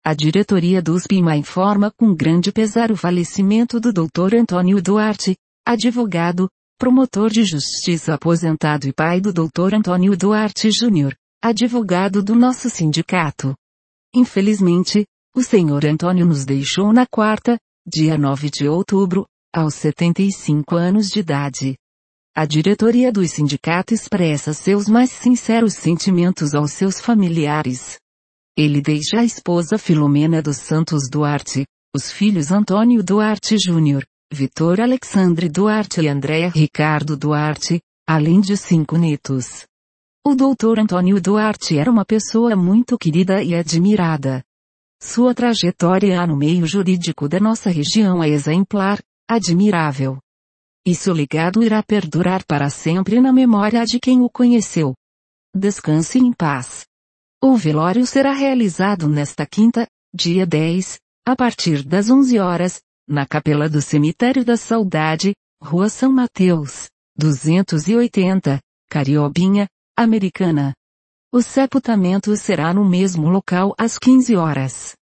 A diretoria do USPIMA informa com grande pesar o falecimento do Dr. Antônio Duarte, advogado, promotor de justiça aposentado e pai do Dr. Antônio Duarte Júnior, advogado do nosso sindicato. Infelizmente, o Sr. Antônio nos deixou na quarta, dia 9 de outubro, aos 75 anos de idade. A diretoria do sindicato expressa seus mais sinceros sentimentos aos seus familiares. Ele deixa a esposa Filomena dos Santos Duarte, os filhos Antônio Duarte Júnior, Vitor Alexandre Duarte e Andréa Ricardo Duarte, além de 5 netos. O Dr. Antônio Duarte era uma pessoa muito querida e admirada. Sua trajetória no meio jurídico da nossa região é exemplar, admirável. E seu legado irá perdurar para sempre na memória de quem o conheceu. Descanse em paz. O velório será realizado nesta quinta, dia 10, a partir das 11 horas, na Capela do Cemitério da Saudade, Rua São Mateus, 280, Cariobinha, Americana. O sepultamento será no mesmo local às 15 horas.